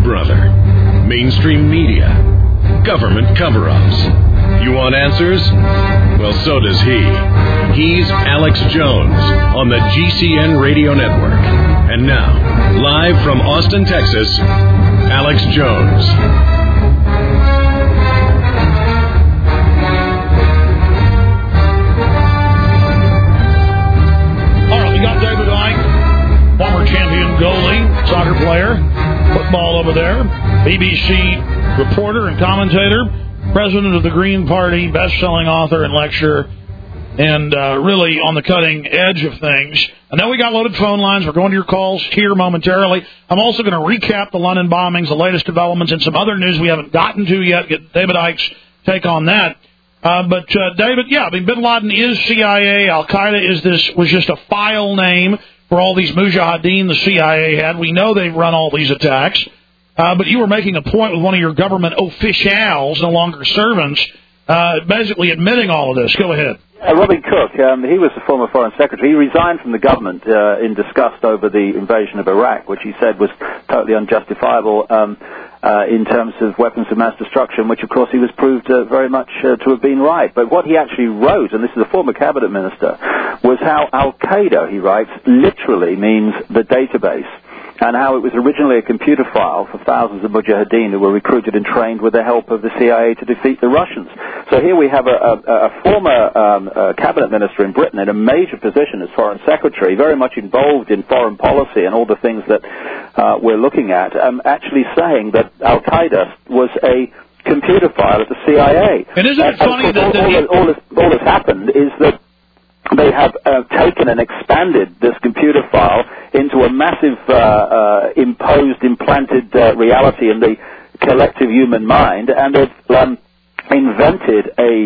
brother? Mainstream media? Government cover-ups? You want answers? Well, so does he. He's Alex Jones on the GCN Radio Network. And now, live from Austin, Texas, Alex Jones. All right, we got David Icke, former champion goalie, soccer player, football over there, BBC reporter and commentator, president of the Green Party, best-selling author and lecturer, and really on the cutting edge of things. I know we got loaded phone lines. We're going to your calls here momentarily. I'm also going to recap the London bombings, the latest developments, and some other news we haven't gotten to yet. Get David Icke's take on that. But David, yeah, I mean, Bin Laden is CIA. Al-Qaeda was just a file name for all these mujahideen the CIA had. We know they've run all these attacks. But you were making a point with one of your government officials, no longer servants, basically admitting all of this. Go ahead. Robin Cook, he was the former foreign secretary. He resigned from the government in disgust over the invasion of Iraq, which he said was totally unjustifiable in terms of weapons of mass destruction, which, of course, he was proved very much to have been right. But what he actually wrote, and this is a former cabinet minister, was how Al-Qaeda, he writes, literally means the database, and how it was originally a computer file for thousands of mujahideen who were recruited and trained with the help of the CIA to defeat the Russians. So here we have a former cabinet minister in Britain in a major position as foreign secretary, very much involved in foreign policy and all the things that we're looking at, actually saying that Al-Qaeda was a computer file at the CIA. And isn't it funny that all that's happened is that they have taken and expanded this computer file into a massive implanted reality in the collective human mind, and they've invented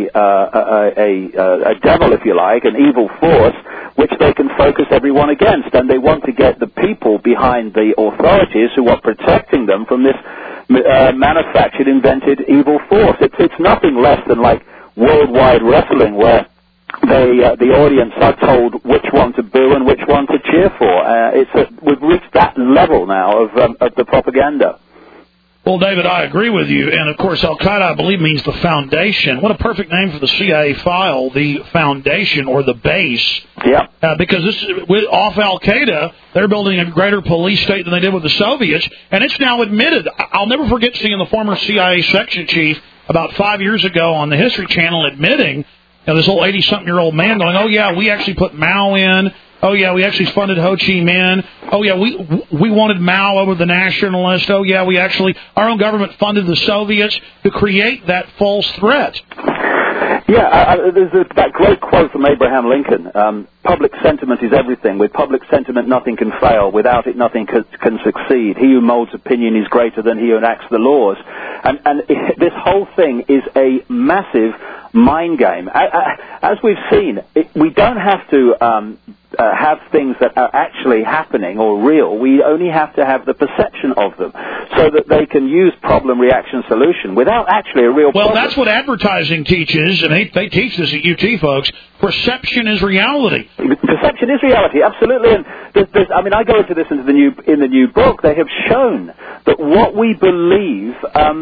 a devil, if you like, an evil force, which they can focus everyone against, and they want to get the people behind the authorities who are protecting them from this manufactured, invented evil force. It's nothing less than like worldwide wrestling, where the audience are told which one to boo and which one to cheer for. We've reached that level now of the propaganda. Well, David, I agree with you. And, of course, Al-Qaeda, I believe, means the foundation. What a perfect name for the CIA file, the foundation or the base. Yeah. Because off Al-Qaeda, they're building a greater police state than they did with the Soviets. And it's now admitted. I'll never forget seeing the former CIA section chief about 5 years ago on the History Channel admitting, this old 80-something-year-old man going, oh, yeah, we actually put Mao in. Oh, yeah, we actually funded Ho Chi Minh. Oh, yeah, we wanted Mao over the nationalists. Oh, yeah, our own government funded the Soviets to create that false threat. Yeah, there's that great quote from Abraham Lincoln, public sentiment is everything. With public sentiment, nothing can fail. Without it, nothing can succeed. He who molds opinion is greater than he who enacts the laws. And this whole thing is a massive mind game. As we've seen, we don't have to have things that are actually happening or real. We only have to have the perception of them so that they can use problem, reaction, solution without actually a real problem. Well, that's what advertising teaches, and they teach this at UT, folks. Perception is reality. Perception is reality, absolutely. And I go into this in the new book. They have shown that what we believe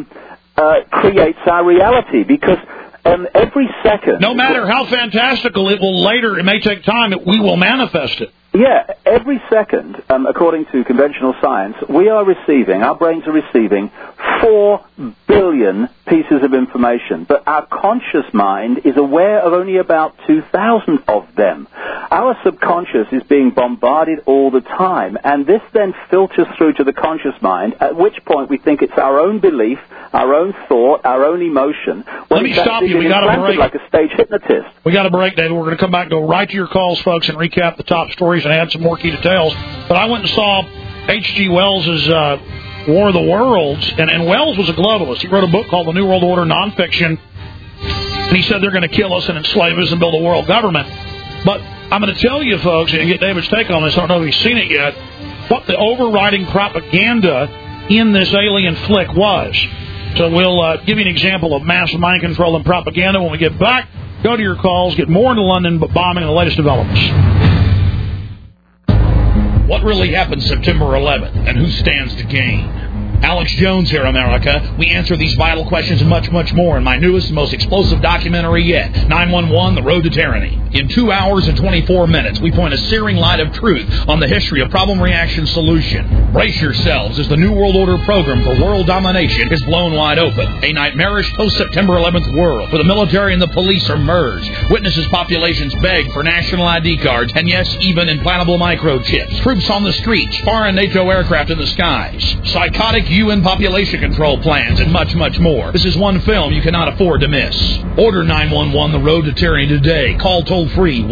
creates our reality, because every second... No matter how fantastical it will later, it may take time, we will manifest it. Yeah, every second, according to conventional science, our brains are receiving 4 billion pieces of information, but our conscious mind is aware of only about 2,000 of them. Our subconscious is being bombarded all the time, and this then filters through to the conscious mind, at which point we think it's our own belief, our own thought, our own emotion. Let me stop you. We got a break. Like a stage hypnotist. We got a break, David. We're going to come back and go right to your calls, folks, and recap the top stories and add some more key details. But I went and saw H.G. Wells' War of the Worlds, and Wells was a globalist. He wrote a book called The New World Order Nonfiction, and he said they're going to kill us and enslave us and build a world government. But I'm going to tell you, folks, and get David's take on this, I don't know if he's seen it yet, what the overriding propaganda in this alien flick was. So we'll give you an example of mass mind control and propaganda when we get back. Go to your calls, get more into London bombing and the latest developments. What really happened September 11th, and who stands to gain? Alex Jones here, America. We answer these vital questions and much, much more in my newest and most explosive documentary yet, 911, The Road to Tyranny. In 2 hours and 24 minutes, we point a searing light of truth on the history of problem-reaction solution. Brace yourselves as the New World Order program for world domination is blown wide open. A nightmarish post-September 11th world where the military and the police are merged. Witnesses populations beg for national ID cards and, yes, even implantable microchips. Troops on the streets, foreign NATO aircraft in the skies. Psychotic UN population control plans, and much, much more. This is one film you cannot afford to miss. Order 911 The Road to Tyranny today. Call toll-free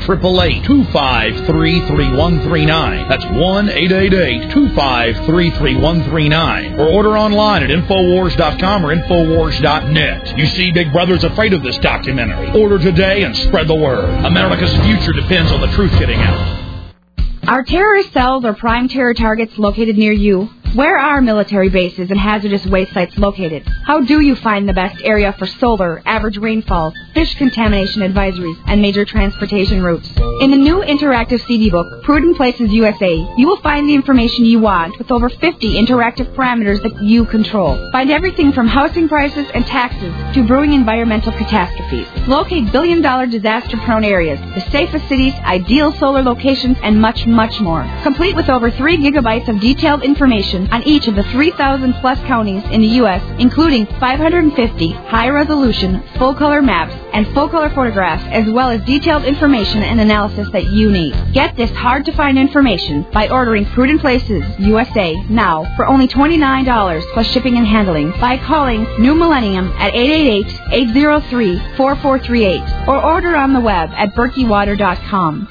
1-888-253-3139. That's 1-888-253-3139. Or order online at Infowars.com or Infowars.net. You see, Big Brother's afraid of this documentary. Order today and spread the word. America's future depends on the truth getting out. Are terrorist cells or prime terror targets located near you? Where are military bases and hazardous waste sites located? How do you find the best area for solar, average rainfall, fish contamination advisories, and major transportation routes? In the new interactive CD book, Prudent Places USA, you will find the information you want with over 50 interactive parameters that you control. Find everything from housing prices and taxes to brewing environmental catastrophes. Locate billion-dollar disaster-prone areas, the safest cities, ideal solar locations, and much, much more. Complete with over 3 gigabytes of detailed information on each of the 3,000-plus counties in the U.S., including 550 high-resolution, full-color maps and full-color photographs, as well as detailed information and analysis that you need. Get this hard-to-find information by ordering Prudent Places USA now for only $29 plus shipping and handling by calling New Millennium at 888-803-4438 or order on the web at berkeywater.com.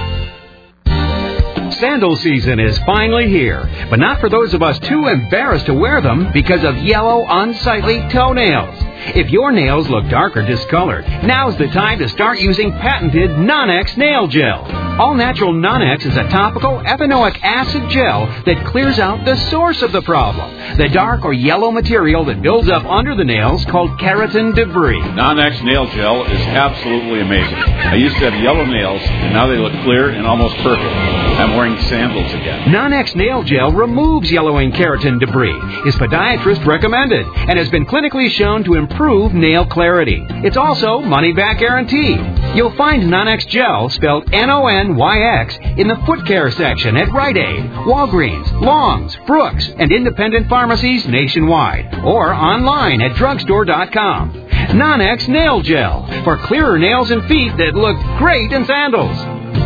Sandal season is finally here, but not for those of us too embarrassed to wear them because of yellow, unsightly toenails. If your nails look dark or discolored, now's the time to start using patented Non-X Nail Gel. All-Natural Non-X is a topical ethanoic acid gel that clears out the source of the problem, the dark or yellow material that builds up under the nails called keratin debris. Non-X Nail Gel is absolutely amazing. I used to have yellow nails, and now they look clear and almost perfect. I'm wearing sandals again. Non-X Nail Gel removes yellowing keratin debris, is podiatrist recommended, and has been clinically shown to improve nail clarity. It's also money-back guarantee. You'll find Non-X Gel, spelled N-O-N-Y-X, in the foot care section at Rite Aid, Walgreens, Long's, Brooks, and independent pharmacies nationwide, or online at drugstore.com. Non-X Nail Gel, for clearer nails and feet that look great in sandals.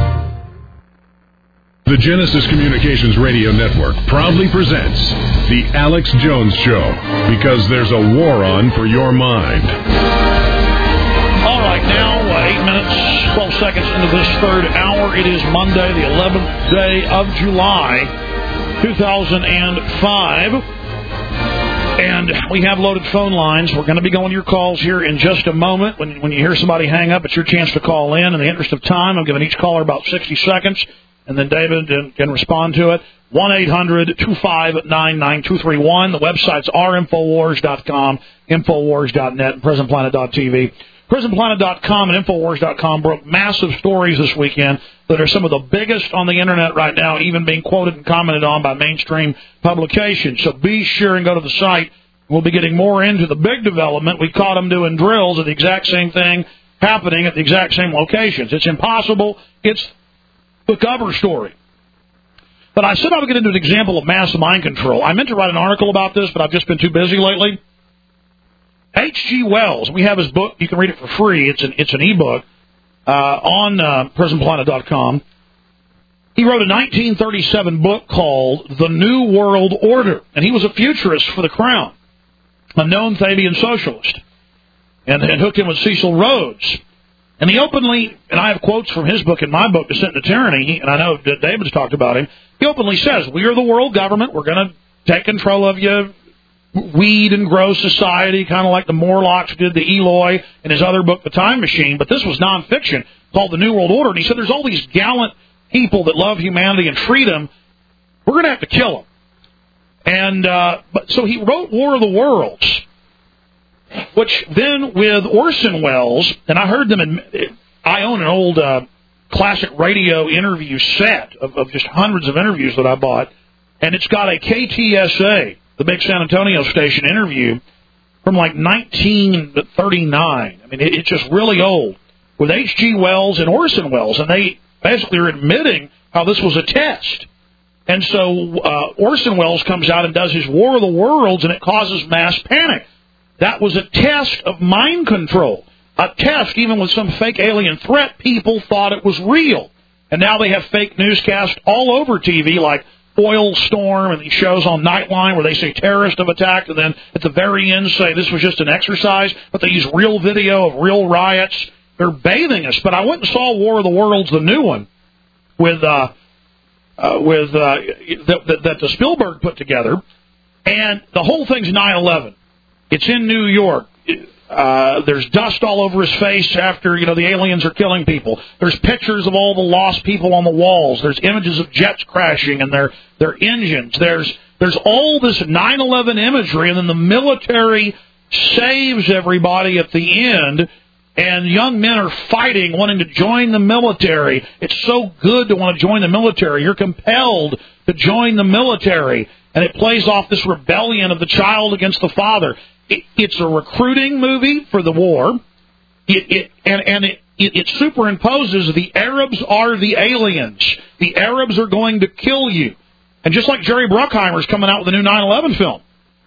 The Genesis Communications Radio Network proudly presents The Alex Jones Show, because there's a war on for your mind. All right, now 8 minutes, 12 seconds into this third hour. It is Monday, the 11th day of July, 2005. And we have loaded phone lines. We're going to be going to your calls here in just a moment. When you hear somebody hang up, it's your chance to call in. In the interest of time, I'm giving each caller about 60 seconds. And then David can respond to it. 1-800-259-9231. The website's Infowars.com, Infowars.net, and PrisonPlanet.tv. PrisonPlanet.com and Infowars.com broke massive stories this weekend that are some of the biggest on the Internet right now, even being quoted and commented on by mainstream publications. So be sure and go to the site. We'll be getting more into the big development. We caught them doing drills of the exact same thing happening at the exact same locations. It's impossible. It's the cover story. But I said I would get into an example of mass mind control. I meant to write an article about this, but I've just been too busy lately. H.G. Wells, we have his book. You can read it for free. It's an e-book on PrisonPlanet.com. He wrote a 1937 book called The New World Order, and he was a futurist for the Crown, a known Fabian socialist, and hooked in with Cecil Rhodes. And he openly, and I have quotes from his book in my book, Descent into Tyranny, and I know that David's talked about him. He openly says, we are the world government. We're going to take control of you, weed and grow society, kind of like the Morlocks did to Eloy in his other book, The Time Machine. But this was nonfiction called The New World Order. And he said there's all these gallant people that love humanity and freedom. We're going to have to kill them. And so he wrote War of the Worlds, which then with Orson Welles, and I heard them I own an old classic radio interview set of just hundreds of interviews that I bought, and it's got a KTSA the big San Antonio station interview from like 1939. I mean, it's just really old, with H.G. Wells and Orson Welles, and they basically are admitting how this was a test. And so Orson Welles comes out and does his War of the Worlds, and it causes mass panic. That was a test of mind control. A test, even with some fake alien threat, people thought it was real. And now they have fake newscasts all over TV, like Oil Storm and these shows on Nightline where they say terrorists have attacked, and then at the very end say this was just an exercise, but they use real video of real riots. They're bathing us. But I went and saw War of the Worlds, the new one, that the Spielberg put together, and the whole thing's 9/11. It's in New York. There's dust all over his face after, the aliens are killing people. There's pictures of all the lost people on the walls. There's images of jets crashing and their engines. There's all this 9/11 imagery, and then the military saves everybody at the end, and young men are fighting, wanting to join the military. It's so good to want to join the military. You're compelled to join the military, and it plays off this rebellion of the child against the father. It's a recruiting movie for the war. It superimposes the Arabs are the aliens. The Arabs are going to kill you. And just like Jerry Bruckheimer's coming out with a new 9/11 film,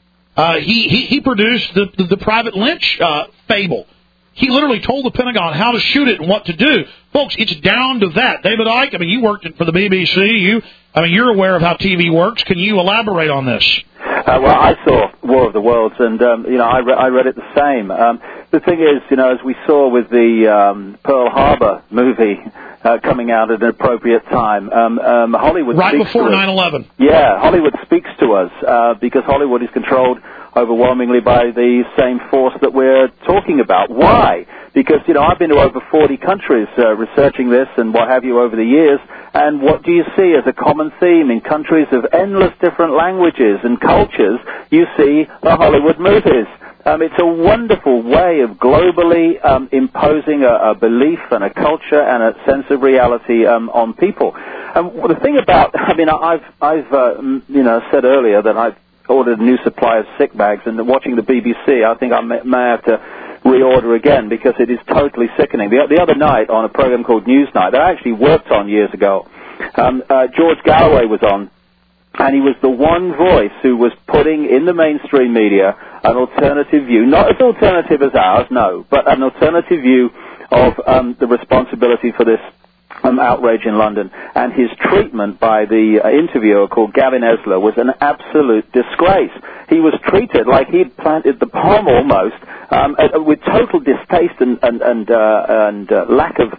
he produced the Private Lynch fable. He literally told the Pentagon how to shoot it and what to do. Folks, it's down to that. David Icke, you worked for the BBC. You're aware of how TV works. Can you elaborate on this? Well, I saw War of the Worlds, and I read it the same. The thing is, as we saw with the Pearl Harbor movie coming out at an appropriate time, Hollywood right speaks before to 9/11. Yeah, Hollywood speaks to us because Hollywood is controlled overwhelmingly by the same force that we're talking about. Why? Because, I've been to over 40 countries researching this and what have you over the years, and what do you see as a common theme in countries of endless different languages and cultures? You see the Hollywood movies. It's a wonderful way of globally imposing a belief and a culture and a sense of reality on people. The thing about, I've said earlier that I've ordered a new supply of sick bags, and watching the BBC, I think I may have to reorder again because it is totally sickening. The other night on a program called Newsnight that I actually worked on years ago, George Galloway was on, and he was the one voice who was putting in the mainstream media an alternative view, not as alternative as ours, no, but an alternative view of the responsibility for this outrage in London. And his treatment by the interviewer called Gavin Esler was an absolute disgrace. He was treated like he'd planted the bomb almost, with total distaste and lack of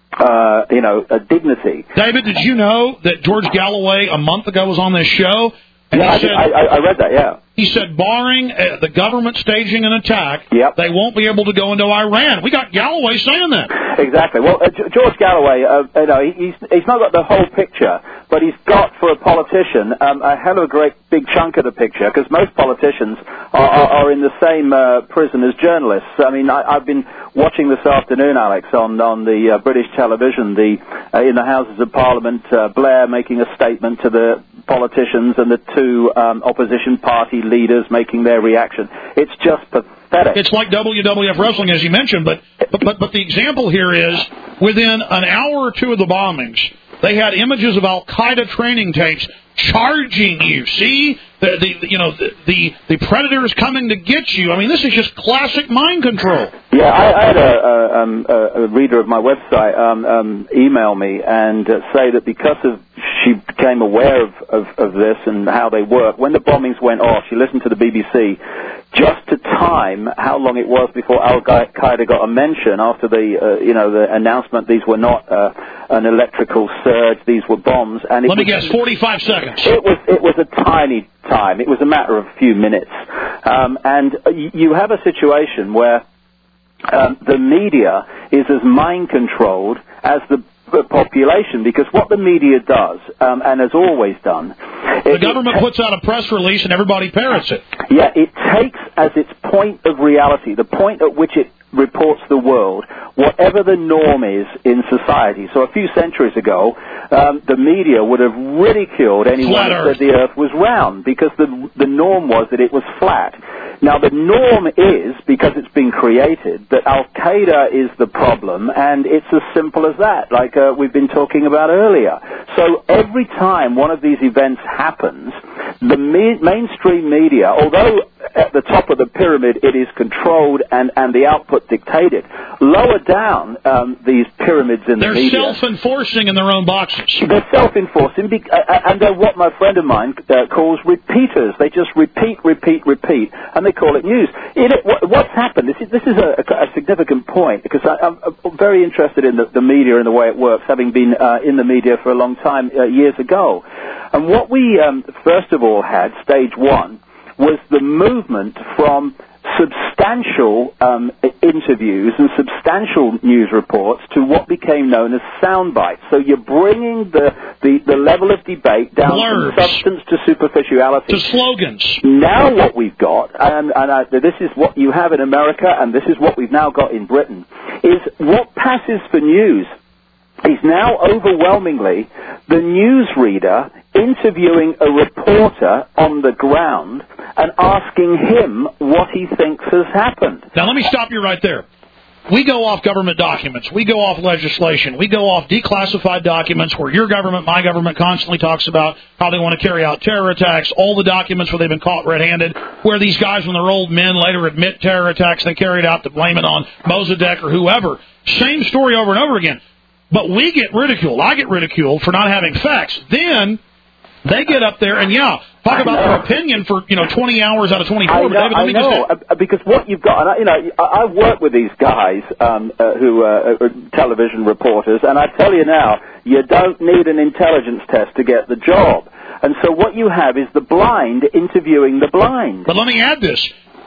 dignity. David, did you know that George Galloway a month ago was on this show? And yeah, I read that, yeah. He said, barring the government staging an attack, they won't be able to go into Iran. We got Galloway saying that. Exactly. Well, George Galloway, he's not got the whole picture, but he's got, for a politician, a hell of a great big chunk of the picture, because most politicians are in the same prison as journalists. I've been watching this afternoon, Alex, on the British television, in the Houses of Parliament, Blair making a statement to the politicians and the two opposition party leaders making their reaction. It's just pathetic. It's like WWF wrestling, as you mentioned, but the example here is within an hour or two of the bombings, they had images of Al-Qaeda training tapes charging you. See? The predator is coming to get you. This is just classic mind control. Yeah, I had a reader of my website email me and say that because she became aware of this and how they work, when the bombings went off, she listened to the BBC just to time how long it was before Al-Qaeda got a mention after the announcement these were not an electrical surge, these were bombs. And let me guess, 45 seconds. It was a tiny time. It was a matter of a few minutes. And you have a situation where the media is as mind-controlled as the population, because what the media does, and has always done... The government puts out a press release and everybody parrots it. Yeah, it takes as its point of reality, the point at which it reports the world, whatever the norm is in society. So a few centuries ago, the media would have ridiculed anyone who said the Earth was round because the norm was that it was flat. Now, the norm is, because it's been created, that Al-Qaeda is the problem, and it's as simple as that, like we've been talking about earlier. So every time one of these events happens, the mainstream media, although at the top of the pyramid it is controlled and the output dictated, lower down these pyramids in the media. They're self-enforcing in their own boxes. They're self-enforcing, and they're what my friend of mine calls repeaters. They just repeat, and they call it news. What's happened, this is a significant point, because I'm very interested in the media and the way it works, having been in the media for a long time, years ago. And what we, first of all, had, stage one, was the movement from substantial interviews and substantial news reports to what became known as sound bites. So you're bringing the level of debate down from substance to superficiality. To slogans. Now what we've got, and this is what you have in America, and this is what we've now got in Britain, is what passes for news is now overwhelmingly the newsreader interviewing a reporter on the ground and asking him what he thinks has happened. Now, let me stop you right there. We go off government documents. We go off legislation. We go off declassified documents where your government, my government, constantly talks about how they want to carry out terror attacks, all the documents where they've been caught red-handed, where these guys, when they're old men, later admit terror attacks they carried out to blame it on Mossadegh or whoever. Same story over and over again. But we get ridiculed. I get ridiculed for not having facts. Then they get up there and, talk about their opinion for, 20 hours out of 24. I know, because what you've got, and I work with these guys who are television reporters, and I tell you now, you don't need an intelligence test to get the job. And so what you have is the blind interviewing the blind. But let me add this.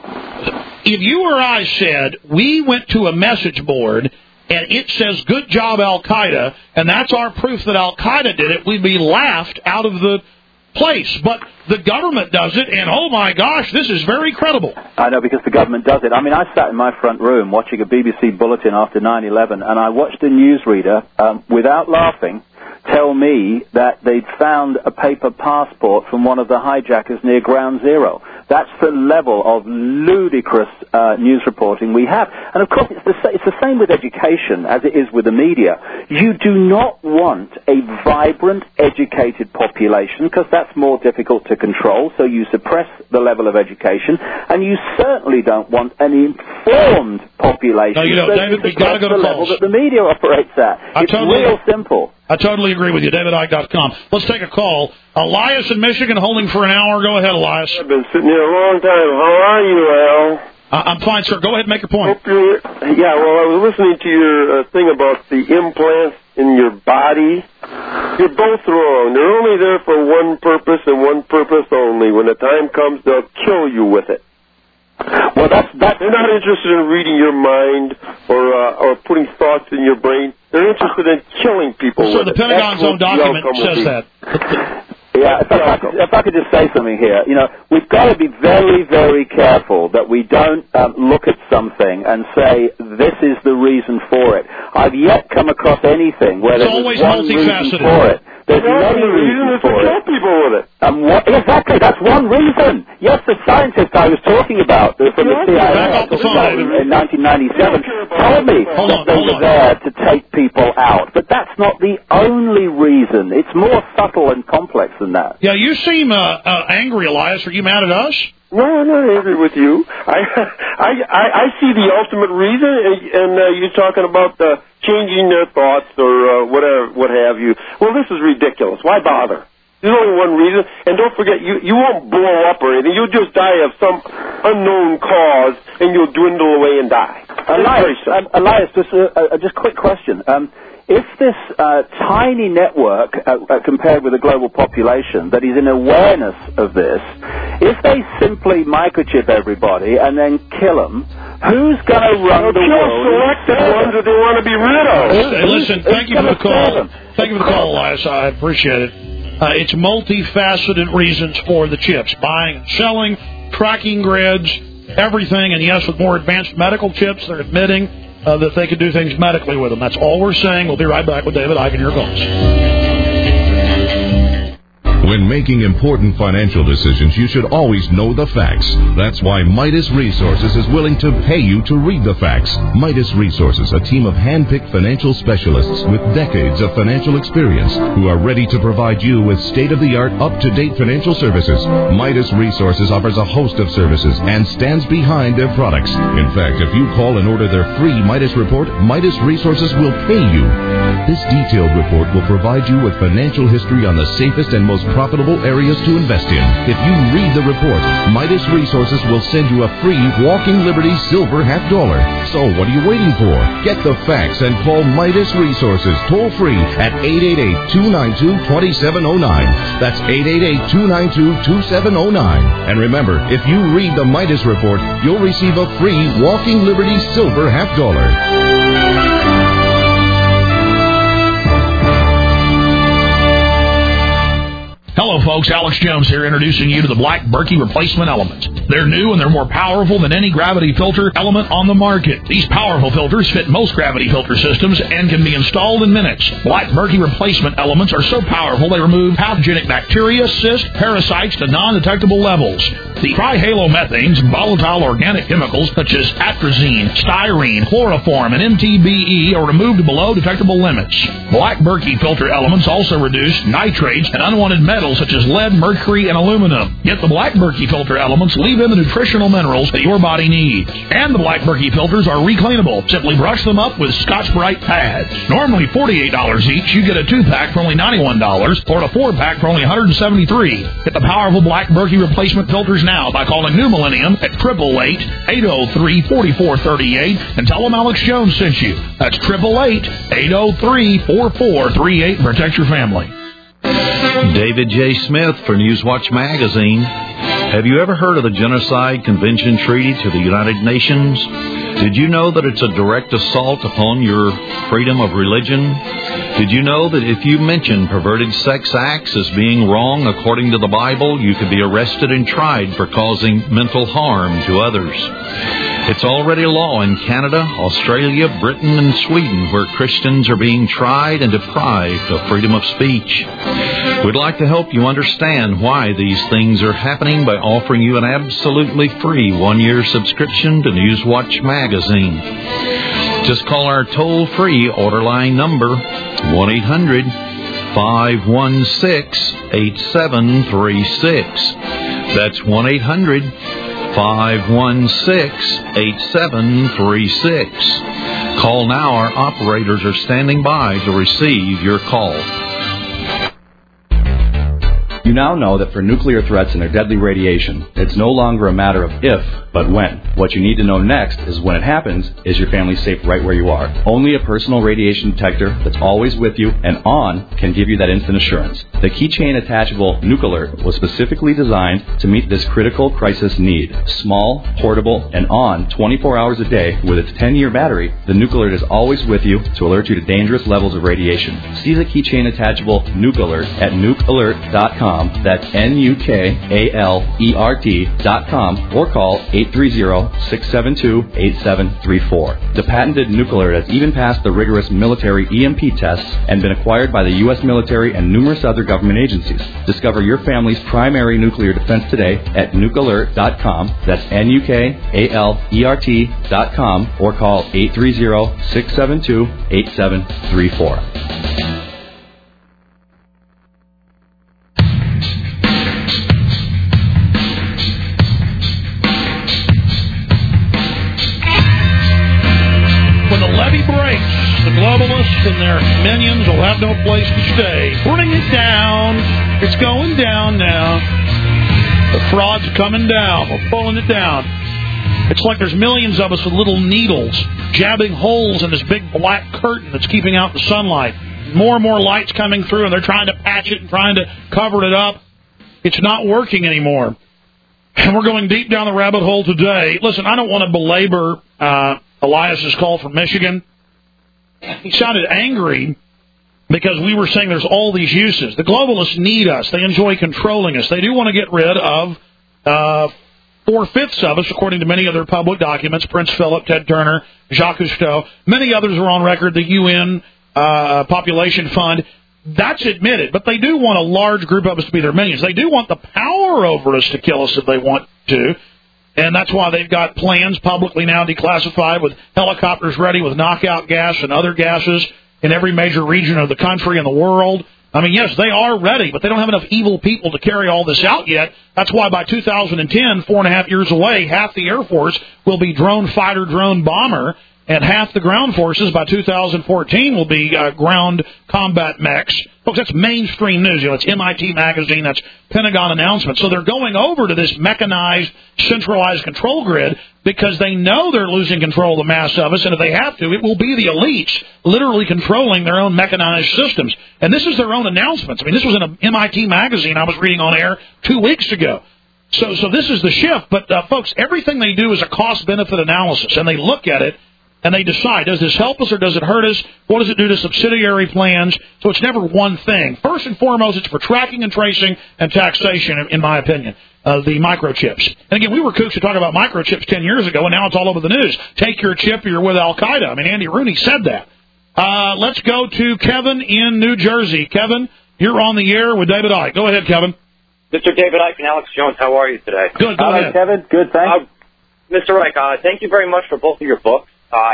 If you or I said we went to a message board and it says, "Good job, Al-Qaeda," and that's our proof that Al-Qaeda did it, we'd be laughed out of the place. But the government does it, and oh my gosh, this is very credible. I know, because the government does it. I mean, I sat in my front room watching a BBC bulletin after 9/11, and I watched a newsreader, without laughing, tell me that they'd found a paper passport from one of the hijackers near Ground Zero. That's the level of ludicrous news reporting we have. And, of course, it's the same with education as it is with the media. You do not want a vibrant, educated population, because that's more difficult to control, so you suppress the level of education. And you certainly don't want an informed population. No, you don't, David, we've got to go to the level that the media operates at. It's real simple. I totally agree with you. DavidIcke.com. Let's take a call. Elias in Michigan, holding for an hour. Go ahead, Elias. I've been sitting here a long time. How are you, Al? I'm fine, sir. Go ahead and make your point. Yeah, well, I was listening to your thing about the implants in your body. You're both wrong. They're only there for one purpose and one purpose only. When the time comes, they'll kill you with it. Well, they're not interested in reading your mind or putting thoughts in your brain. They're interested in killing people. So the Pentagon's own document says that. Yeah, if I could just say something here. We've got to be very, very careful that we don't look at something and say, this is the reason for it. I've yet come across anything where there's one reason for it. There's many reasons for it. Kill people with it. Exactly, that's one reason. Yes, the scientist I was talking about from the CIA in 1997 told me that they were there to take people out. But that's not the only reason. It's more subtle and complex than that. Yeah, you seem angry, Elias. Are you mad at us? No, I'm not angry with you. I see the ultimate reason, and you're talking about changing their thoughts or whatever, what have you. Well, this is ridiculous. Why bother? There's only one reason, and don't forget, you won't blow up or anything. You'll just die of some unknown cause, and you'll dwindle away and die. Elias, just a quick question. If this tiny network, compared with the global population, that is in awareness of this, if they simply microchip everybody and then kill them, who's going to run the world? Select the ones that they want to be rid of. Hey, listen, thank you for the call. Thank you for the call, Elias. I appreciate it. It's multifaceted reasons for the chips. Buying and selling, tracking grids, everything. And, yes, with more advanced medical chips, they're admitting that they could do things medically with them. That's all we're saying. We'll be right back with David Icke and your calls. When making important financial decisions, you should always know the facts. That's why Midas Resources is willing to pay you to read the facts. Midas Resources, a team of hand-picked financial specialists with decades of financial experience who are ready to provide you with state-of-the-art, up-to-date financial services. Midas Resources offers a host of services and stands behind their products. In fact, if you call and order their free Midas report, Midas Resources will pay you. This detailed report will provide you with financial history on the safest and most profitable areas to invest in. If you read the report, Midas Resources will send you a free Walking Liberty silver $50. So what are you waiting for? Get the facts and call Midas Resources toll free at 888-292-2709. That's 888-292-2709. And remember, if you read the Midas report, you'll receive a free Walking Liberty silver $50. Hello, folks. Alex Jones here, introducing you to the Black Berkey replacement elements. They're new and they're more powerful than any gravity filter element on the market. These powerful filters fit most gravity filter systems and can be installed in minutes. Black Berkey replacement elements are so powerful they remove pathogenic bacteria, cysts, parasites to non-detectable levels. The trihalomethanes and volatile organic chemicals such as atrazine, styrene, chloroform, and MTBE are removed below detectable limits. Black Berkey filter elements also reduce nitrates and unwanted metals such as lead, mercury, and aluminum. Yet the Black Berkey filter elements leave in the nutritional minerals that your body needs. And the Black Berkey filters are recleanable. Simply brush them up with Scotch-Brite pads. Normally $48 each, you get a 2-pack for only $91 or a 4-pack for only $173. Get the powerful Black Berkey replacement filters now by calling New Millennium at 888-803-4438 and tell them Alex Jones sent you. That's 888-803-4438 and protect your family. David J. Smith for Newswatch Magazine. Have you ever heard of the Genocide Convention Treaty to the United Nations? Did you know that it's a direct assault upon your freedom of religion? Did you know that if you mention perverted sex acts as being wrong according to the Bible, you could be arrested and tried for causing mental harm to others? It's already law in Canada, Australia, Britain, and Sweden, where Christians are being tried and deprived of freedom of speech. We'd like to help you understand why these things are happening by offering you an absolutely free 1-year subscription to Newswatch Magazine. Just call our toll-free order line number, 1-800-516-8736. That's 1-800-516-8736. Call now. Our operators are standing by to receive your call. You now know that for nuclear threats and their deadly radiation, it's no longer a matter of if, but when. What you need to know next is when it happens, is your family safe right where you are? Only a personal radiation detector that's always with you and on can give you that instant assurance. The keychain attachable Nuke Alert was specifically designed to meet this critical crisis need. Small, portable, and on 24 hours a day with its 10-year battery, the Nuke Alert is always with you to alert you to dangerous levels of radiation. See the keychain attachable Nuke Alert at nukealert.com. That's NUKALERT.com or call 830-672-8734. The patented Nuke Alert has even passed the rigorous military EMP tests and been acquired by the U.S. military and numerous other government agencies. Discover your family's primary nuclear defense today at nukealert.com. That's NUKALERT.com or call 830-672-8734. Globalists and their minions will have no place to stay. Bring it down. It's going down now. The fraud's coming down. We're pulling it down. It's like there's millions of us with little needles jabbing holes in this big black curtain that's keeping out the sunlight. More and more light's coming through, and they're trying to patch it and trying to cover it up. It's not working anymore. And we're going deep down the rabbit hole today. Listen, I don't want to belabor Elias's call from Michigan. He sounded angry because we were saying there's all these uses. The globalists need us. They enjoy controlling us. They do want to get rid of 4 4/5 of us, according to many other public documents, Prince Philip, Ted Turner, Jacques Cousteau, many others are on record, the UN Population Fund. That's admitted, but they do want a large group of us to be their minions. They do want the power over us to kill us if they want to, and that's why they've got plans publicly now declassified with helicopters ready with knockout gas and other gases in every major region of the country and the world. I mean, yes, they are ready, but they don't have enough evil people to carry all this out yet. That's why by 2010, 4.5 years away, half the Air Force will be drone fighter, drone bomber, and half the ground forces by 2014 will be ground combat mechs. Folks, that's mainstream news. You know, it's MIT Magazine, that's Pentagon announcements. So they're going over to this mechanized, centralized control grid because they know they're losing control of the mass of us, and if they have to, it will be the elites literally controlling their own mechanized systems. And this is their own announcements. I mean, this was in an MIT Magazine I was reading on air 2 weeks ago. So this is the shift. But, folks, everything they do is a cost-benefit analysis, and they look at it, and they decide, does this help us or does it hurt us? What does it do to subsidiary plans? So it's never one thing. First and foremost, it's for tracking and tracing and taxation, in my opinion, the microchips. And again, we were kooks to talk about microchips 10 years ago, and now it's all over the news. Take your chip or you're with Al-Qaeda. I mean, Andy Rooney said that. Let's go to Kevin in New Jersey. Kevin, you're on the air with David Icke. Go ahead, Kevin. Mr. David Icke and Alex Jones, how are you today? Good, go ahead. Kevin, good, thanks. Mr. Icke, thank you very much for both of your books.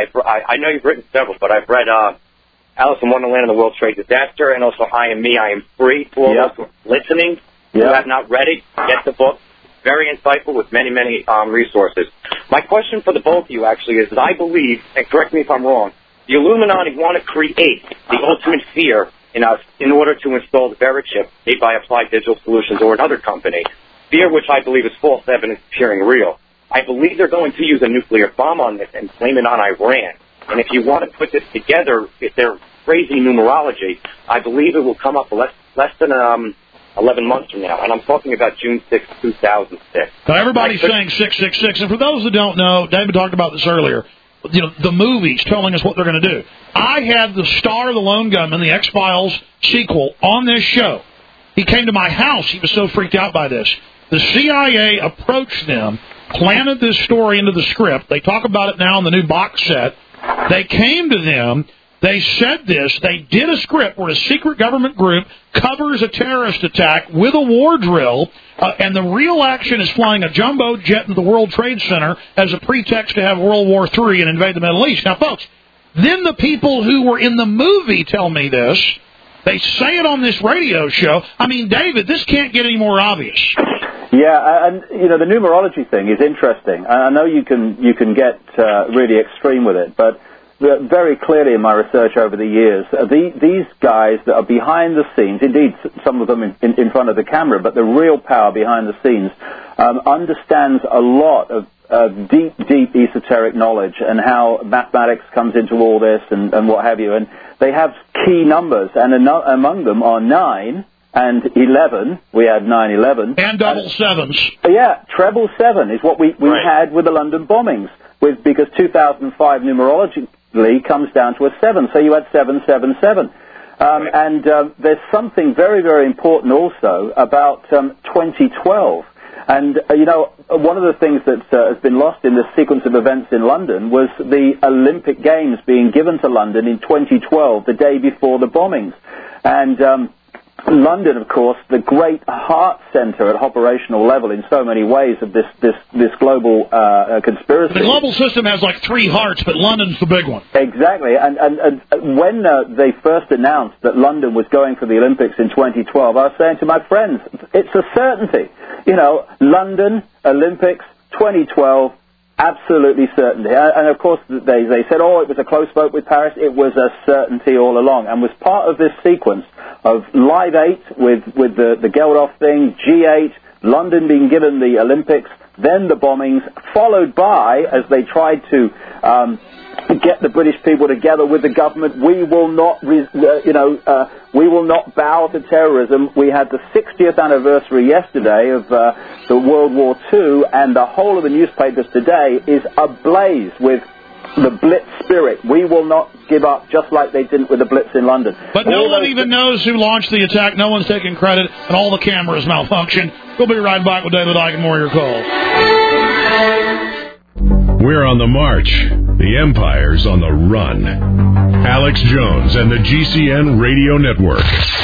I know you've written several, but I've read Alice in Wonderland and the World Trade Disaster, and also I Am Me, I Am Free. To all those listening who have not read it, get the book. Very insightful with many, many resources. My question for the both of you, actually, is that I believe, and correct me if I'm wrong, the Illuminati want to create the ultimate fear in us in order to install the Vera chip made by Applied Digital Solutions or another company, fear which I believe is false evidence appearing real. I believe they're going to use a nuclear bomb on this and blame it on Iran. And if you want to put this together, if they're crazy numerology, I believe it will come up less than 11 months from now. And I'm talking about June 6, 2006. Now, everybody's saying 666. And for those that don't know, David talked about this earlier, you know, the movies telling us what they're going to do. I had the star of the Lone Gunman, the X-Files sequel, on this show. He came to my house. He was so freaked out by this. The CIA approached them, planted this story into the script. They talk about it now in the new box set. They came to them. They said this. They did a script where a secret government group covers a terrorist attack with a war drill, and the real action is flying a jumbo jet into the World Trade Center as a pretext to have World War III and invade the Middle East. Now, folks, then the people who were in the movie tell me this. They say it on this radio show. I mean, David, this can't get any more obvious. Yeah, and you know the numerology thing is interesting. I know you can get really extreme with it, but very clearly in my research over the years, these guys that are behind the scenes, indeed some of them in front of the camera, but the real power behind the scenes understands a lot of deep esoteric knowledge and how mathematics comes into all this and what have you. And they have key numbers, and among them are 9 and 11. We had 9/11. And double sevens. Yeah, treble 7 is what we had with the London bombings, because 2005 numerologically comes down to a 7. So you had 777. And there's something very, very important also about 2012. And, you know, one of the things that has been lost in this sequence of events in London was the Olympic Games being given to London in 2012, the day before the bombings. And London, of course, the great heart center at operational level in so many ways of this global conspiracy. The global system has like 3 hearts, but London's the big one. Exactly. And when they first announced that London was going for the Olympics in 2012, I was saying to my friends, it's a certainty. You know, London, Olympics, 2012, absolutely certainty. And of course, they said, oh, it was a close vote with Paris. It was a certainty all along, and was part of this sequence of Live 8 with the Geldof thing, G8, London being given the Olympics, then the bombings, followed by, as they tried to get the British people together with the government, we will not bow to terrorism. We had the 60th anniversary yesterday of the World War II, and the whole of the newspapers today is ablaze with the Blitz spirit. We will not give up, just like they didn't with the Blitz in London. But no one even knows who launched the attack. No one's taking credit, and all the cameras malfunctioned. We'll be right back with David Icke and more of your calls. We're on the march. The Empire's on the run. Alex Jones and the GCN Radio Network.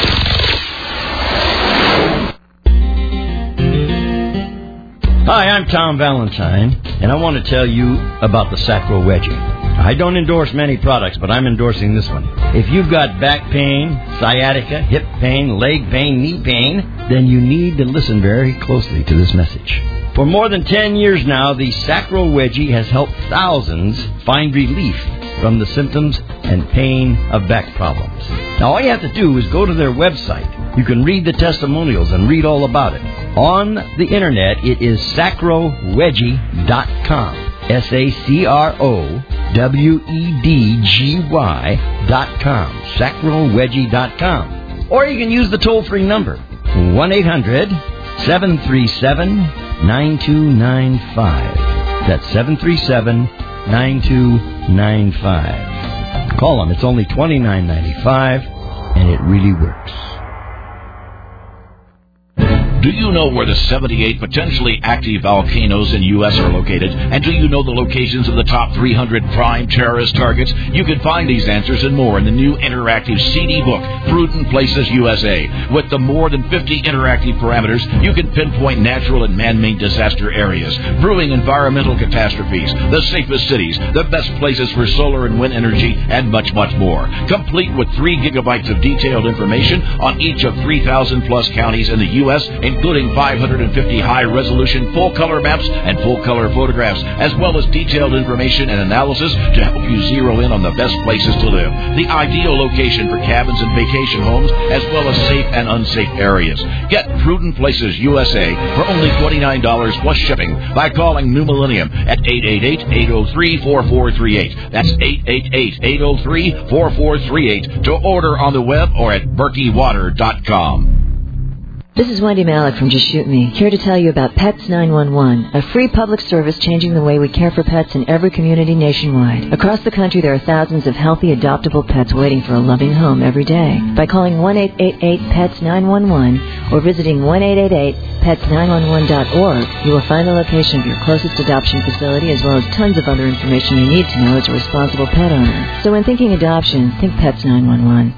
Hi, I'm Tom Valentine, and I want to tell you about the Sacro Wedgie. I don't endorse many products, but I'm endorsing this one. If you've got back pain, sciatica, hip pain, leg pain, knee pain, then you need to listen very closely to this message. For more than 10 years now, the Sacro Wedgie has helped thousands find relief from the symptoms and pain of back problems. Now, all you have to do is go to their website. You can read the testimonials and read all about it. On the internet, it is sacrowedgy.com. SACROWEDGY.com. sacrowedgy.com. Or you can use the toll-free number, 1-800-737-9295. That's 737-9295. Call them. It's only $29.95, and it really works. Do you know where the 78 potentially active volcanoes in the U.S. are located? And do you know the locations of the top 300 prime terrorist targets? You can find these answers and more in the new interactive CD book, Prudent Places USA. With the more than 50 interactive parameters, you can pinpoint natural and man-made disaster areas, brewing environmental catastrophes, the safest cities, the best places for solar and wind energy, and much, much more. Complete with 3 gigabytes of detailed information on each of 3,000-plus counties in the U.S., including 550 high-resolution full-color maps and full-color photographs, as well as detailed information and analysis to help you zero in on the best places to live, the ideal location for cabins and vacation homes, as well as safe and unsafe areas. Get Prudent Places USA for only $29 plus shipping by calling New Millennium at 888-803-4438. That's 888-803-4438 to order on the web or at berkeywater.com. This is Wendy Malick from Just Shoot Me, here to tell you about Pets 911, a free public service changing the way we care for pets in every community nationwide. Across the country, there are thousands of healthy, adoptable pets waiting for a loving home every day. By calling 1-888-PETS-911 or visiting 1-888-PETS911.org, you will find the location of your closest adoption facility as well as tons of other information you need to know as a responsible pet owner. So when thinking adoption, think Pets 911.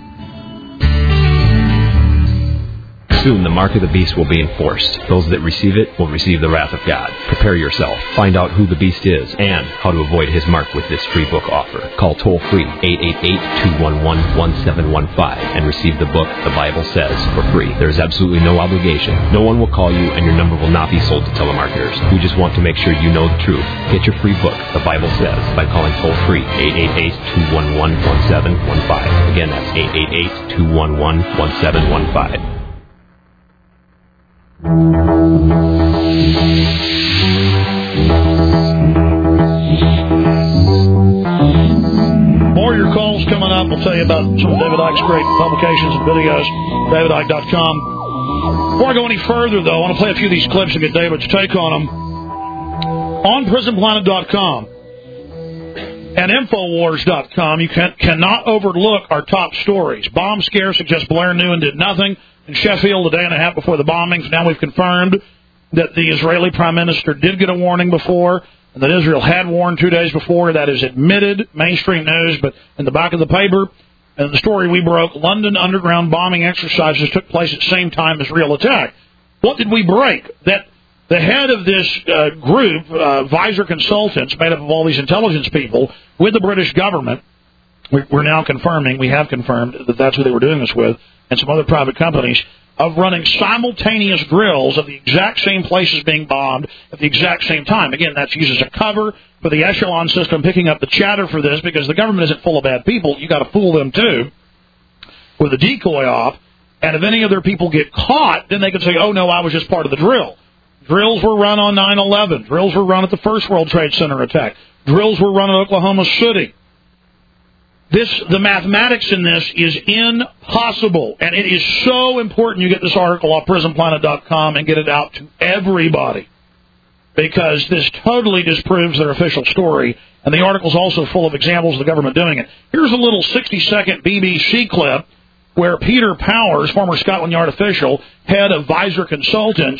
Soon the mark of the beast will be enforced. Those that receive it will receive the wrath of God. Prepare yourself. Find out who the beast is and how to avoid his mark with this free book offer. Call toll-free 888-211-1715 and receive the book The Bible Says for free. There is absolutely no obligation. No one will call you and your number will not be sold to telemarketers. We just want to make sure you know the truth. Get your free book, The Bible Says, by calling toll-free 888-211-1715. Again, that's 888-211-1715. More of your calls coming up. We'll tell you about some of David Icke's great publications and videos, davidicke.com. Before I go any further, though, I want to play a few of these clips and get David's take on them. On prisonplanet.com and Infowars.com, you cannot overlook our top stories. Bomb scare suggests Blair knew and did nothing. In Sheffield, a day and a half before the bombings, now we've confirmed that the Israeli Prime Minister did get a warning before, and that Israel had warned 2 days before. That is admitted, mainstream news, but in the back of the paper, and the story we broke, London underground bombing exercises took place at the same time as real attack. What did we break? That the head of this group, Visor Consultants, made up of all these intelligence people, with the British government, we're now confirming, we have confirmed that that's who they were doing this with, and some other private companies, of running simultaneous drills of the exact same places being bombed at the exact same time. Again, that's used as a cover for the Echelon system picking up the chatter for this, because the government isn't full of bad people. You got to fool them too with a decoy off, and if any of their people get caught, then they can say, oh no, I was just part of the drill. Drills were run on 9/11. Drills were run at the first World Trade Center attack. Drills were run at Oklahoma City. The mathematics in this is impossible, and it is so important you get this article off prisonplanet.com and get it out to everybody, because this totally disproves their official story, and the article is also full of examples of the government doing it. Here's a little 60-second BBC clip where Peter Powers, former Scotland Yard official, head of Visor Consultants,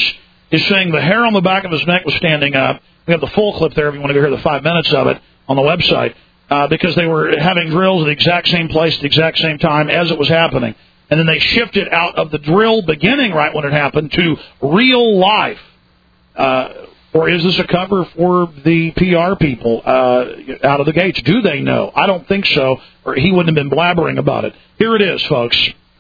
is saying the hair on the back of his neck was standing up. We have the full clip there if you want to hear the 5 minutes of it on the website, because they were having drills at the exact same place at the exact same time as it was happening. And then they shifted out of the drill beginning right when it happened to real life. Or is this a cover for the PR people out of the gates? Do they know? I don't think so, or he wouldn't have been blabbering about it. Here it is, folks.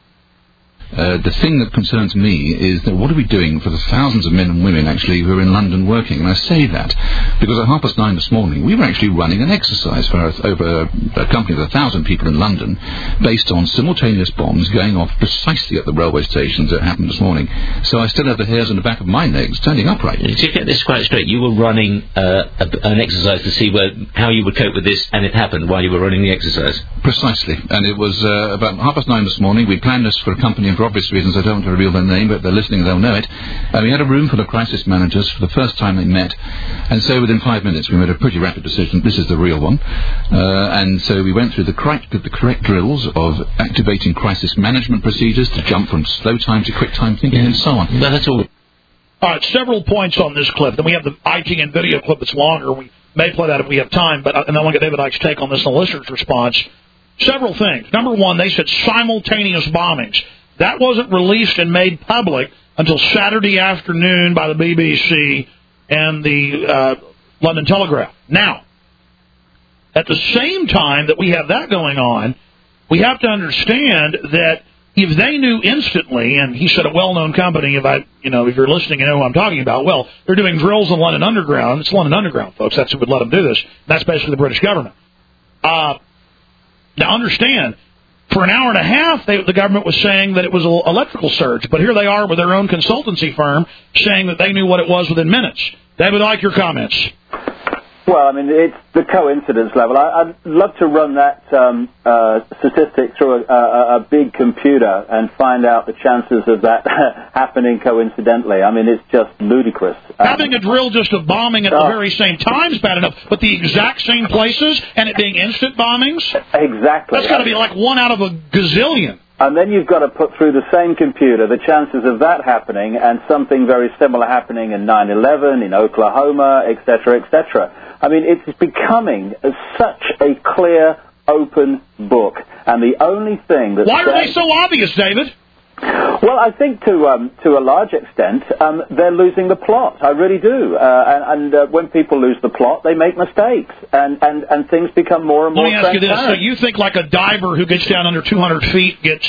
The thing that concerns me is that what are we doing for the thousands of men and women actually who are in London working? And I say that because at 9:30 this morning we were actually running an exercise for over a company of 1,000 people in London based on simultaneous bombs going off precisely at the railway stations that happened this morning. So I still have the hairs on the back of my legs standing upright. To get this quite straight, you were running an exercise to see how you would cope with this, and it happened while you were running the exercise? Precisely. And it was about 9:30 this morning. We planned this for a company for obvious reasons. I don't want to reveal their name, but if they're listening, they'll know it. We had a room full of crisis managers for the first time they met, and so within 5 minutes we made a pretty rapid decision. This is the real one. And so we went through the correct drills of activating crisis management procedures to jump from slow time to quick time thinking and so on. That's all. All right, several points on this clip. Then we have the ITN video clip that's longer. We may play that if we have time, and I want to get David Icke's take on this and the listener's response. Several things. Number one, they said simultaneous bombings. That wasn't released and made public until Saturday afternoon by the BBC and the London Telegraph. Now, at the same time that we have that going on, we have to understand that if they knew instantly, and he said a well-known company, if you're listening, you know who I'm talking about, well, they're doing drills in London Underground. It's London Underground, folks. That's who would let them do this. That's basically the British government. Now, understand, for an hour and a half, the government was saying that it was an electrical surge, but here they are with their own consultancy firm saying that they knew what it was within minutes. David Icke, your comments. Well, I mean, it's the coincidence level. I'd love to run that statistic through a big computer and find out the chances of that happening coincidentally. I mean, it's just ludicrous. Having a drill just of bombing at the very same time is bad enough, but the exact same places and it being instant bombings? Exactly. That's got to be like one out of a gazillion. And then you've got to put through the same computer the chances of that happening and something very similar happening in 9/11, in Oklahoma, etc., etc. I mean, it's becoming such a clear, open book. And the only thing that... Why are they so obvious, David? Well, I think to a large extent, they're losing the plot. I really do. And when people lose the plot, they make mistakes, and things become more and more transparent. Let me ask you this. So you think like a diver who gets down under 200 feet gets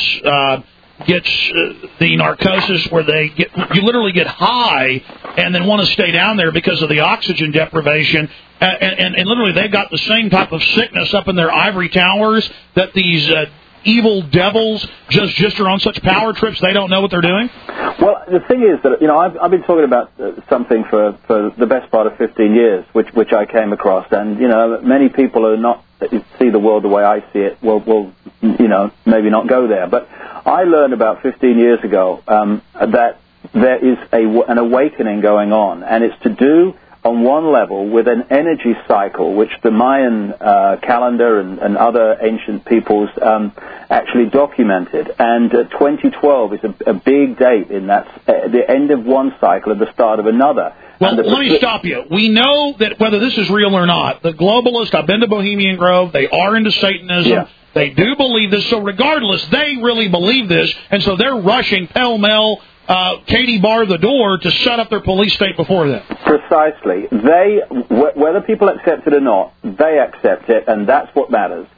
the narcosis where you literally get high and then want to stay down there because of the oxygen deprivation, and literally they've got the same type of sickness up in their ivory towers that these evil devils just are on such power trips they don't know what they're doing? Well, the thing is that, I've been talking about something for the best part of 15 years, which I came across, and, many people are not see the world the way I see it will maybe not go there. But I learned about 15 years ago that there is an awakening going on, and it's to do on one level with an energy cycle, which the Mayan calendar and other ancient peoples actually documented. And 2012 is a big date in that, the end of one cycle and the start of another. Well, let me stop you. We know that whether this is real or not, the globalists, I've been to Bohemian Grove, they are into Satanism. Yeah. They do believe this. So regardless, they really believe this. And so they're rushing pell-mell, Katie bar the door to shut up their police state before them. Precisely. Whether people accept it or not, they accept it, and that's what matters.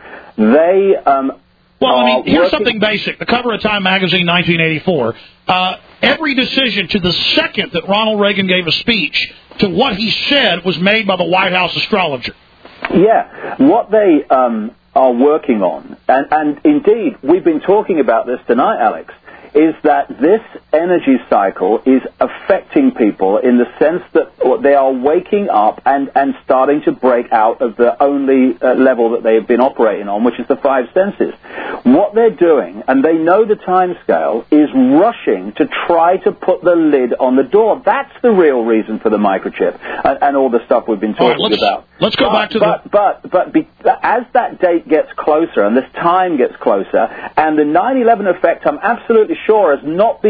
Here's something basic. The cover of Time magazine, 1984. Every decision to the second that Ronald Reagan gave a speech to what he said was made by the White House astrologer. Yeah. What they are working on, and indeed, we've been talking about this tonight, Alex, is that this energy cycle is affecting people in the sense that they are waking up and starting to break out of the only level that they have been operating on, which is the five senses. What they're doing, and they know the time scale, is rushing to try to put the lid on the door. That's the real reason for the microchip and all the stuff we've been talking about. Let's go back to as that date gets closer and this time gets closer, and the 9/11 effect, I'm absolutely sure, has not been as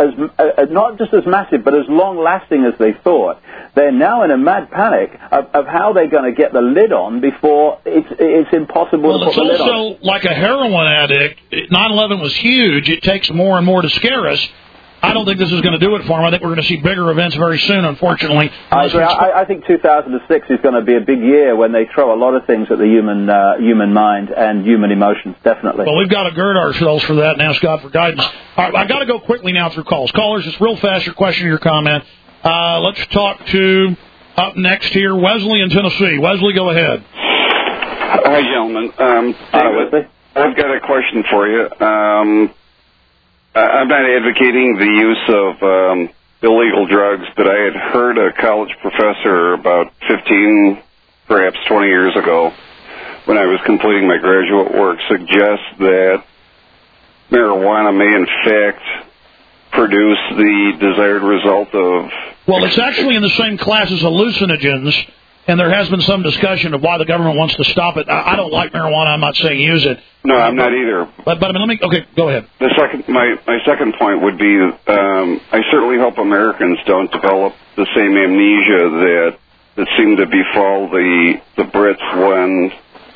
not just as massive, but as long-lasting as they thought. They're now in a mad panic of how they're going to get the lid on before it's impossible to put the lid on. Well, it's also like a heroin addict. 9/11 was huge. It takes more and more to scare us. I don't think this is going to do it for them. I think we're going to see bigger events very soon, unfortunately. I agree. I think 2006 is going to be a big year when they throw a lot of things at the human mind and human emotions, definitely. Well, we've got to gird ourselves for that and ask God for guidance. All right, I've got to go quickly now through calls. Callers, just real fast, your question or your comment. Let's talk to, up next here, Wesley in Tennessee. Wesley, go ahead. Hi, gentlemen. David, I've got a question for you. I'm not advocating the use of illegal drugs, but I had heard a college professor about 15, perhaps 20 years ago, when I was completing my graduate work, suggest that marijuana may in fact produce the desired result of... Well, it's actually in the same class as hallucinogens, and there has been some discussion of why the government wants to stop it. I don't like marijuana. I'm not saying use it. No, I'm not either. But I mean, okay, go ahead. My second point would be, I certainly hope Americans don't develop the same amnesia that seemed to befall the Brits when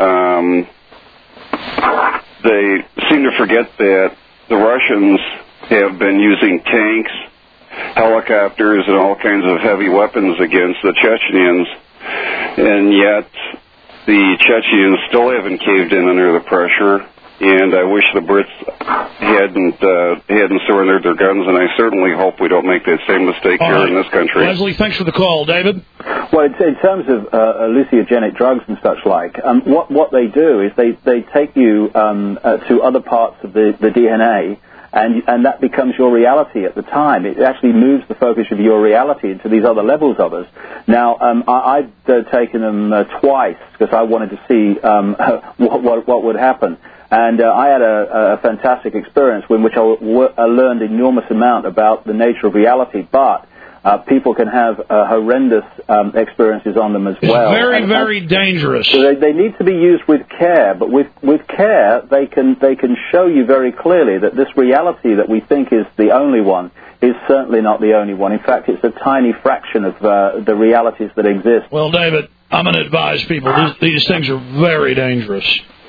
they seem to forget that the Russians have been using tanks, helicopters, and all kinds of heavy weapons against the Chechens, and yet the Chechens still haven't caved in under the pressure, and I wish the Brits hadn't surrendered their guns, and I certainly hope we don't make that same mistake here in this country. Leslie, thanks for the call. David? Well, in terms of hallucinogenic drugs and such like, what they do is they take you to other parts of the DNA, and that becomes your reality at the time. It actually moves the focus of your reality into these other levels of us. Now, I've taken them twice because I wanted to see what would happen. And I had a fantastic experience in which I learned an enormous amount about the nature of reality, but people can have horrendous experiences on them as well. It's very, very dangerous. So they need to be used with care, but with care, they can show you very clearly that this reality that we think is the only one is certainly not the only one. In fact, it's a tiny fraction of the realities that exist. Well, David, I'm going to advise people, these things are very dangerous.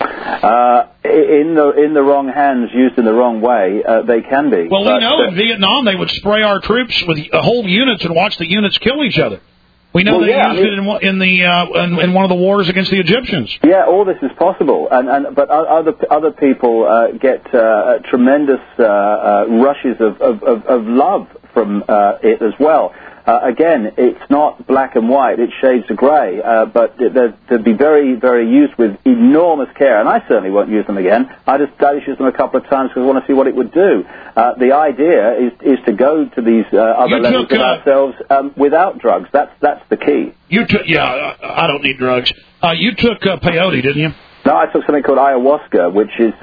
In the wrong hands, used in the wrong way, they can be. Well, we know in Vietnam they would spray our troops with whole units and watch the units kill each other. We know they used it in one of the wars against the Egyptians. Yeah, all this is possible, but other people get tremendous rushes of love from it as well. Again, it's not black and white, it's shades of grey, but they'd be very, very used with enormous care, and I certainly won't use them again. I just used them a couple of times because I want to see what it would do. The idea is to go to these other levels of ourselves without drugs. That's the key. I don't need drugs. You took peyote, didn't you? No, I took something called ayahuasca, which is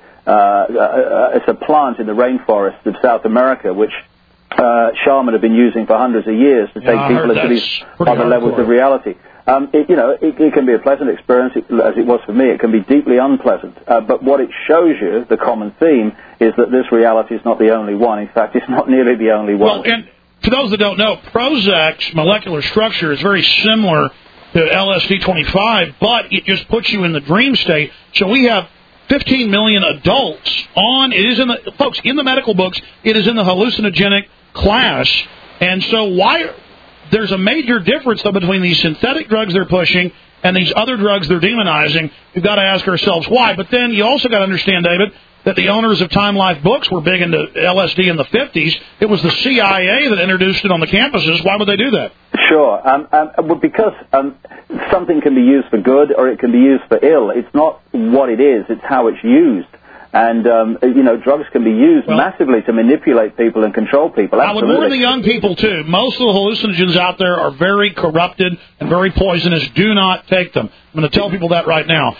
it's a plant in the rainforest of South America, which shaman have been using for hundreds of years to take people into these other levels of reality. It can be a pleasant experience, as it was for me. It can be deeply unpleasant. But what it shows you, the common theme, is that this reality is not the only one. In fact, it's not nearly the only one. Well, and for those that don't know, Prozac's molecular structure is very similar to LSD-25, but it just puts you in the dream state. So we have 15 million adults on. It is in the medical books, it is in the hallucinogenic class. And so there's a major difference, though, between these synthetic drugs they're pushing and these other drugs they're demonizing. We've got to ask ourselves why. But then you also got to understand, David, that the owners of Time Life Books were big into LSD in the 50s. It was the CIA that introduced it on the campuses. Why would they do that? Sure. Because something can be used for good or it can be used for ill. It's not what it is, it's how it's used. And, drugs can be used massively to manipulate people and control people. Absolutely. I would warn the young people, too. Most of the hallucinogens out there are very corrupted and very poisonous. Do not take them. I'm going to tell people that right now.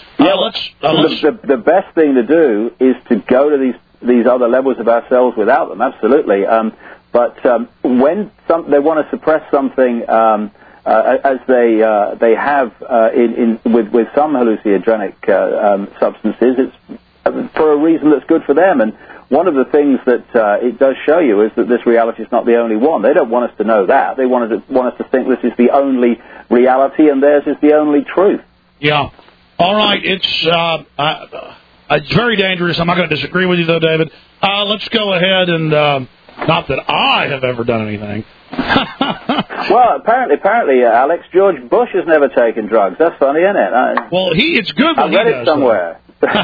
The best thing to do is to go to these other levels of ourselves without them, absolutely. But when they want to suppress something, as they have with some hallucinogenic substances, it's for a reason that's good for them. And one of the things that it does show you is that this reality is not the only one. They don't want us to know that. They want us to think this is the only reality and theirs is the only truth. Yeah. All right. It's very dangerous. I'm not going to disagree with you, though, David. Let's go ahead and, not that I have ever done anything. Well, apparently, Alex, George Bush has never taken drugs. That's funny, isn't it? It's good when I read it somewhere.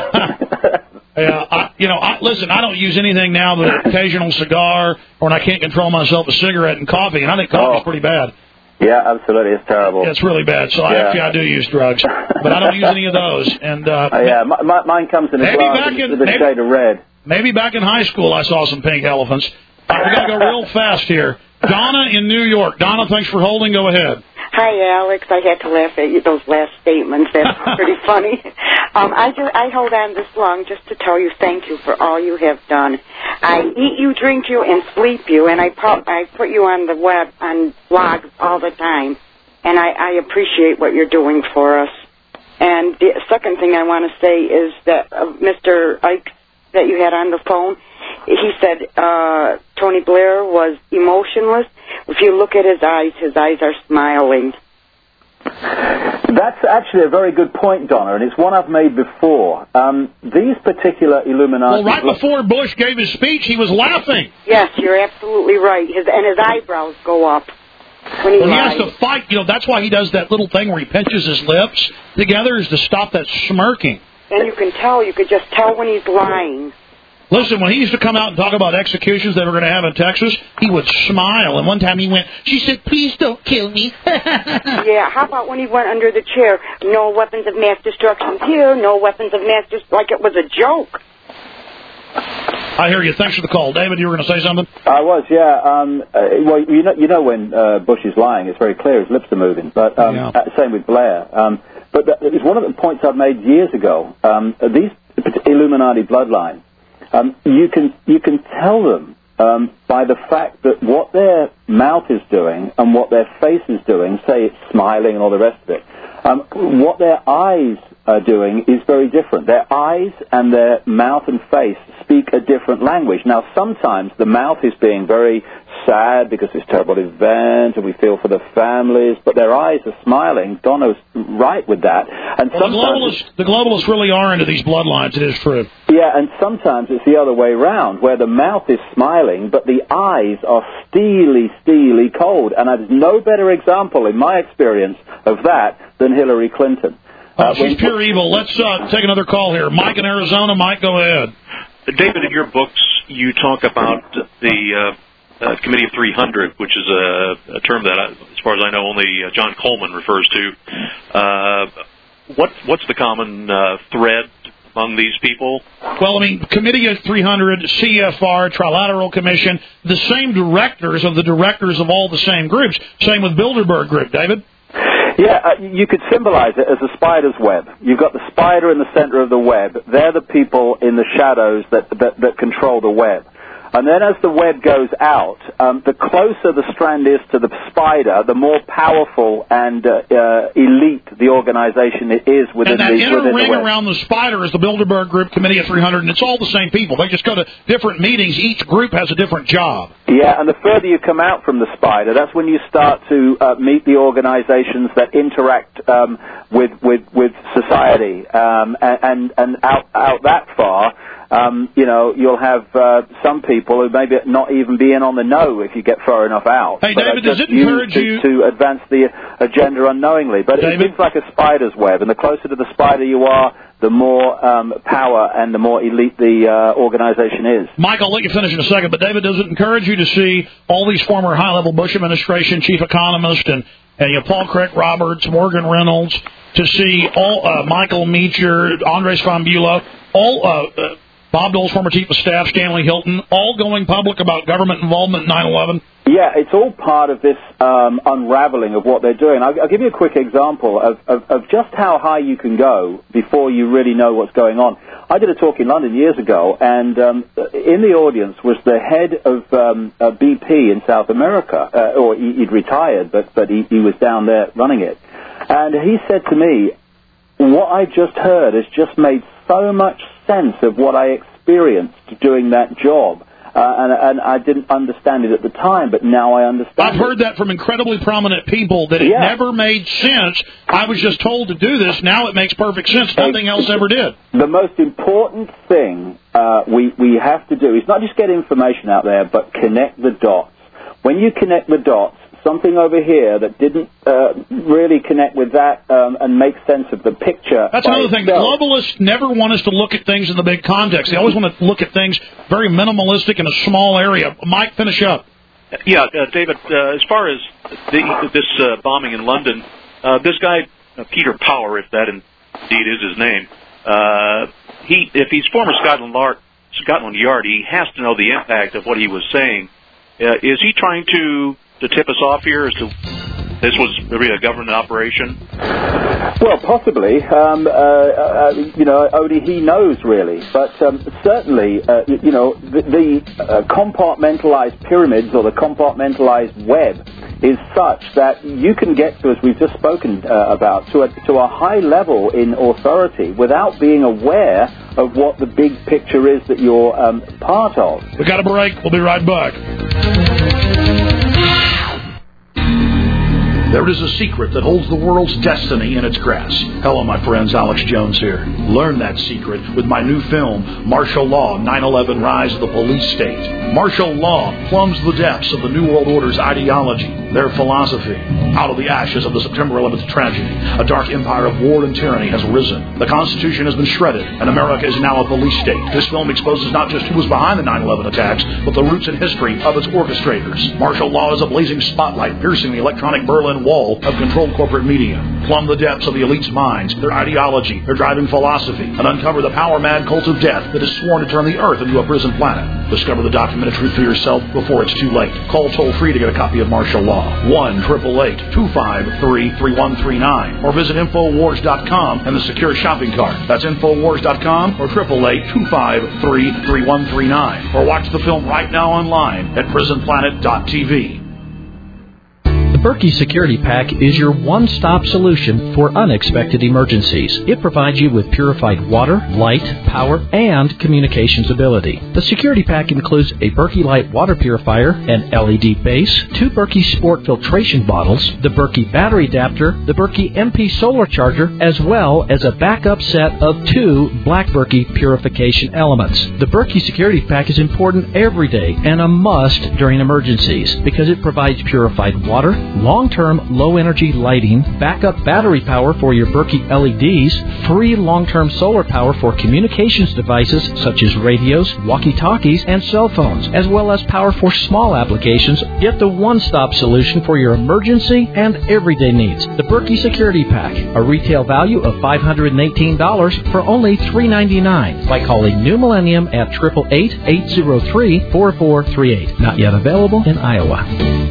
Listen, I don't use anything now but an occasional cigar, or when I can't control myself, a cigarette and coffee, and I think coffee's pretty bad. Yeah, absolutely. It's terrible. It's really bad. So actually, I do use drugs, but I don't use any of those. And mine comes in a glass with a shade of red. Maybe back in high school, I saw some pink elephants. We got to go real fast here. Donna in New York. Donna, thanks for holding. Go ahead. Hi, Alex. I had to laugh at those last statements. That's pretty funny. I hold on this long just to tell you thank you for all you have done. I eat you, drink you, and sleep you, and I put you on the web, on blogs all the time, and I appreciate what you're doing for us. And the second thing I want to say is that Mr. Ike that you had on the phone, he said Tony Blair was emotionless. If you look at his eyes are smiling. That's actually a very good point, Donna, and it's one I've made before. These particular Illuminati... Well, right before Bush gave his speech, he was laughing. Yes, you're absolutely right. His eyebrows go up when he has to fight. That's why he does that little thing where he pinches his lips together, is to stop that smirking. And you could just tell when he's lying. Listen, when he used to come out and talk about executions they were going to have in Texas, he would smile. And one time he went, she said, please don't kill me. Yeah, how about when he went under the chair? No weapons of mass destruction here, no weapons of mass destruction, like it was a joke. I hear you. Thanks for the call. David, you were going to say something? I was, yeah. Well, you know when Bush is lying, it's very clear. His lips are moving. But same with Blair. But it's one of the points I've made years ago. These Illuminati bloodlines, you can tell them by the fact that what their mouth is doing and what their face is doing, say it's smiling and all the rest of it, what their eyes are doing is very different. Their eyes and their mouth and face speak a different language. Now, sometimes the mouth is being very sad because it's a terrible event and we feel for the families, but their eyes are smiling. Donna's right with that. And the globalists really are into these bloodlines. It is true. Yeah, and sometimes it's the other way around, where the mouth is smiling, but the eyes are steely cold. And there's no better example, in my experience, of that than Hillary Clinton. She's pure evil. Let's take another call here. Mike in Arizona. Mike, go ahead. David, in your books, you talk about the Committee of 300, which is a term that, as far as I know, only John Coleman refers to. What's the common thread among these people? Well, Committee of 300, CFR, Trilateral Commission, the same directors of the directors of all the same groups. Same with Bilderberg Group. David? Yeah, you could symbolize it as a spider's web. You've got the spider in the center of the web. They're the people in the shadows that control the web. And then as the web goes out, the closer the strand is to the spider, the more powerful and elite the organization is within the web. And that inner ring around the spider is the Bilderberg Group, Committee of 300, and it's all the same people. They just go to different meetings. Each group has a different job. Yeah, and the further you come out from the spider, that's when you start to meet the organizations that interact with society. And out that far, you'll have some people who maybe not even be in on the know if you get far enough out. Hey, David, does it encourage you to advance the agenda unknowingly? But David? It seems like a spider's web, and the closer to the spider you are, the more power and the more elite the organization is. Mike, I'll let you finish in a second, but David, does it encourage you to see all these former high-level Bush administration chief economists and Paul Craig Roberts, Morgan Reynolds, to see all Michael Meacher, Andres Van Bulow, all Bob Dole's former chief of staff, Stanley Hilton, all going public about government involvement in 9/11? Yeah, it's all part of this unraveling of what they're doing. I'll give you a quick example of just how high you can go before you really know what's going on. I did a talk in London years ago, and in the audience was the head of BP in South America, or he'd retired, but he was down there running it. And he said to me, what I just heard has just made so much sense of what I experienced doing that job. And I didn't understand it at the time, but now I understand. I've heard that from incredibly prominent people, that it never made sense. I was just told to do this. Now it makes perfect sense. Nothing else ever did. The most important thing we have to do is not just get information out there, but connect the dots. When you connect the dots, something over here that didn't really connect with that and make sense of the picture. That's another thing. The globalists never want us to look at things in the big context. They always want to look at things very minimalistic in a small area. Mike, finish up. Yeah, David, as far as this bombing in London, this guy, Peter Power, if that indeed is his name, if he's former Scotland Yard, he has to know the impact of what he was saying. Is he trying to tip us off here as to this was really a government operation? Well, possibly. Only he knows, really. But certainly, the compartmentalized pyramids or the compartmentalized web is such that you can get to, as we've just spoken about, to a high level in authority without being aware of what the big picture is that you're part of. We got a break. We'll be right back. There is a secret that holds the world's destiny in its grasp. Hello, my friends. Alex Jones here. Learn that secret with my new film, Martial Law, 9/11 Rise of the Police State. Martial law plumbs the depths of the New World Order's ideology, their philosophy. Out of the ashes of the September 11th tragedy, a dark empire of war and tyranny has risen. The Constitution has been shredded, and America is now a police state. This film exposes not just who was behind the 9/11 attacks, but the roots and history of its orchestrators. Martial Law is a blazing spotlight piercing the electronic Berlin Wall of controlled corporate media. Plumb the depths of the elite's minds, their ideology, their driving philosophy, and uncover the power-mad cult of death that is sworn to turn the Earth into a prison planet. Discover the documented truth for yourself before it's too late. Call toll-free to get a copy of Martial Law. 1-888-253-3139. Or visit Infowars.com and the secure shopping cart. That's Infowars.com or 888-253-3139. Or watch the film right now online at prisonplanet.tv. The Berkey Security Pack is your one-stop solution for unexpected emergencies. It provides you with purified water, light, power, and communications ability. The Security Pack includes a Berkey Light water purifier, an LED base, 2 Berkey Sport filtration bottles, the Berkey battery adapter, the Berkey MP solar charger, as well as a backup set of 2 Black Berkey purification elements. The Berkey Security Pack is important every day and a must during emergencies because it provides purified water, long-term low-energy lighting, backup battery power for your Berkey LEDs, free long-term solar power for communications devices such as radios, walkie-talkies, and cell phones, as well as power for small applications. Get the one-stop solution for your emergency and everyday needs. The Berkey Security Pack, a retail value of $518 for only $399 by calling New Millennium at 888-803-4438. Not yet available in Iowa.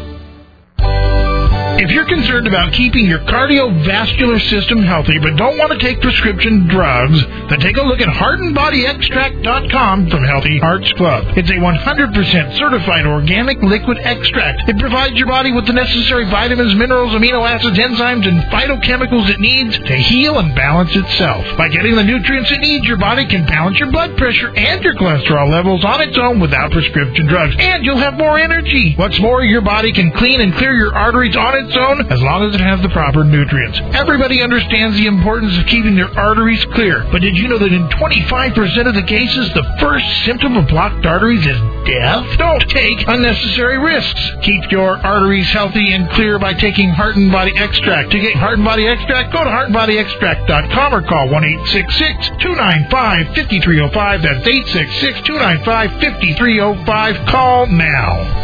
If you're concerned about keeping your cardiovascular system healthy but don't want to take prescription drugs, then take a look at HeartandBodyExtract.com from Healthy Hearts Club. It's a 100% certified organic liquid extract. It provides your body with the necessary vitamins, minerals, amino acids, enzymes, and phytochemicals it needs to heal and balance itself. By getting the nutrients it needs, your body can balance your blood pressure and your cholesterol levels on its own without prescription drugs, and you'll have more energy. What's more, your body can clean and clear your arteries on its own as long as it has the proper nutrients. Everybody understands the importance of keeping their arteries clear, but did you know that in 25% of the cases, the first symptom of blocked arteries is death? Don't take unnecessary risks. Keep your arteries healthy and clear by taking Heart and Body Extract. To get Heart and Body Extract, go to heartandbodyextract.com or call 1-866-295-5305. That's 866-295-5305. Call now.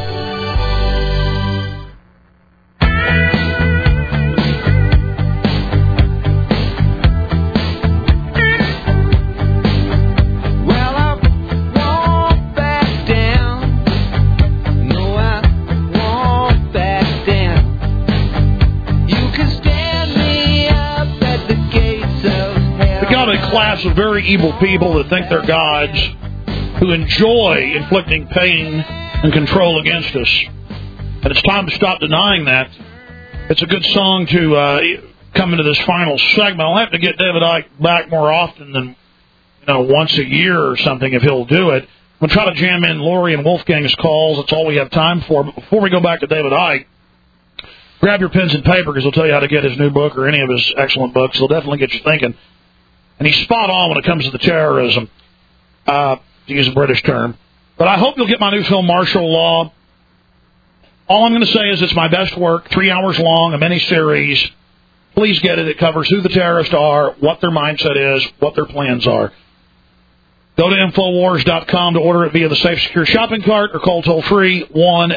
Class of very evil people that think they're gods, who enjoy inflicting pain and control against us. And it's time to stop denying that. It's a good song to come into this final segment. I'll have to get David Icke back more often than once a year or something if he'll do it. We'll try to jam in Lori and Wolfgang's calls. That's all we have time for. But before we go back to David Icke, grab your pens and paper because he'll tell you how to get his new book or any of his excellent books. He'll definitely get you thinking. And he's spot on when it comes to the terrorism, to use a British term. But I hope you'll get my new film, Martial Law. All I'm going to say is it's my best work, 3 hours long, a mini-series. Please get it. It covers who the terrorists are, what their mindset is, what their plans are. Go to Infowars.com to order it via the Safe Secure Shopping Cart or call toll-free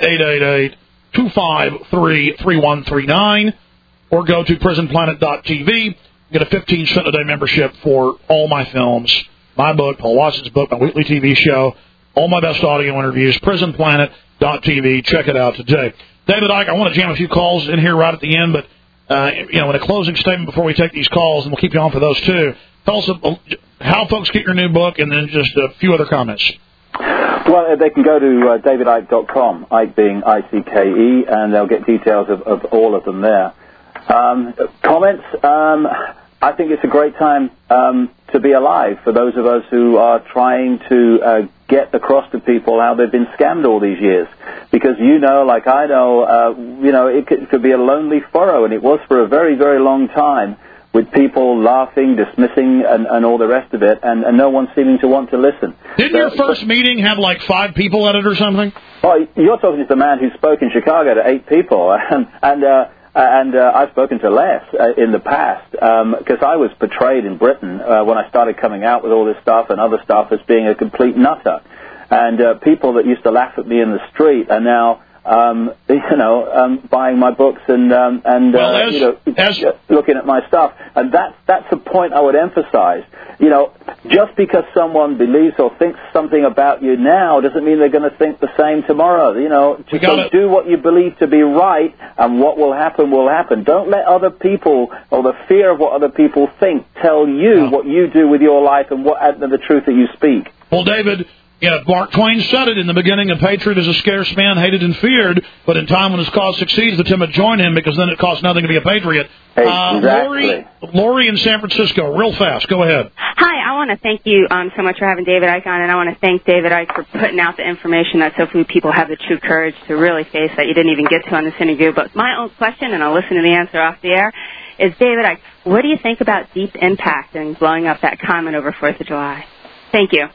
1-888-253-3139 or go to prisonplanet.tv. Get a 15-cent a day membership for all my films, my book, Paul Watson's book, my weekly TV show, all my best audio interviews, prisonplanet.tv. Check it out today. David Icke, I want to jam a few calls in here right at the end, but in a closing statement before we take these calls, and we'll keep you on for those too. Tell us how folks get your new book, and then just a few other comments. Well, they can go to davidicke.com, Icke being I-C-K-E, and they'll get details of all of them there. Comments, I think it's a great time to be alive for those of us who are trying to get across to people how they've been scammed all these years. Because like I know, it could be a lonely furrow, and it was for a very, very long time, with people laughing, dismissing, and all the rest of it, and no one seeming to want to listen. Didn't your first meeting have like 5 people at it or something? Oh, you're talking to the man who spoke in Chicago to 8 people, and I've spoken to less in the past, because I was portrayed in Britain when I started coming out with all this stuff and other stuff as being a complete nutter. And people that used to laugh at me in the street are now buying my books and looking at my stuff. And that's a point I would emphasize. Just because someone believes or thinks something about you now doesn't mean they're going to think the same tomorrow. Just do what you believe to be right, and what will happen will happen. Don't let other people or the fear of what other people think tell you what you do with your life and the truth that you speak. Well, David, Mark Twain said it in the beginning, a patriot is a scarce man, hated and feared, but in time when his cause succeeds, the timid join him, because then it costs nothing to be a patriot. Exactly. Lori in San Francisco, real fast. Go ahead. Hi, I want to thank you so much for having David Icke on, and I want to thank David Icke for putting out the information that so few people have the true courage to really face that you didn't even get to on this interview. But my own question, and I'll listen to the answer off the air, is, David Icke, what do you think about Deep Impact and blowing up that comment over 4th of July? Thank you.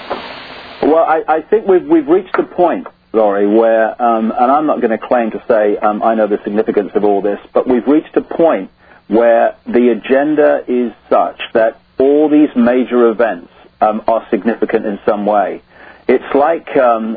Well, I think we've reached a point, Laurie, where, and I'm not going to claim to say I know the significance of all this, but we've reached a point where the agenda is such that all these major events are significant in some way. It's like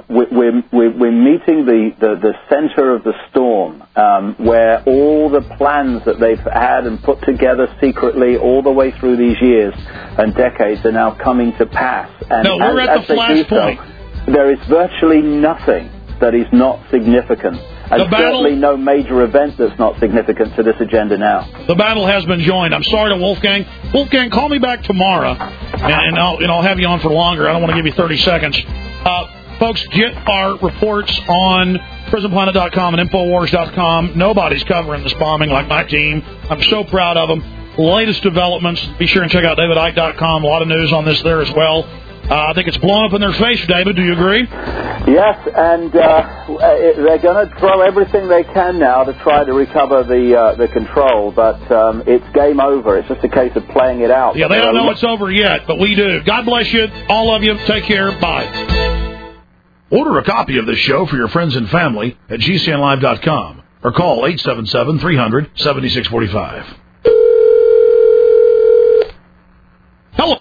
we're meeting the center of the storm, where all the plans that they've had and put together secretly all the way through these years and decades are now coming to pass. And we're at the flashpoint. There is virtually nothing that is not significant, and certainly no major event that's not significant to this agenda now. The battle has been joined. I'm sorry to Wolfgang. Wolfgang, call me back tomorrow, and I'll have you on for longer. I don't want to give you 30 seconds. Folks, get our reports on prisonplanet.com and Infowars.com. Nobody's covering this bombing like my team. I'm so proud of them. Latest developments. Be sure and check out davidicke.com. A lot of news on this there as well. I think it's blown up in their face, David. Do you agree? Yes, and they're going to throw everything they can now to try to recover the control, but it's game over. It's just a case of playing it out. Yeah, they don't know it's over yet, but we do. God bless you, all of you. Take care. Bye. Order a copy of this show for your friends and family at GCNlive.com or call 877-300-7645. Hello.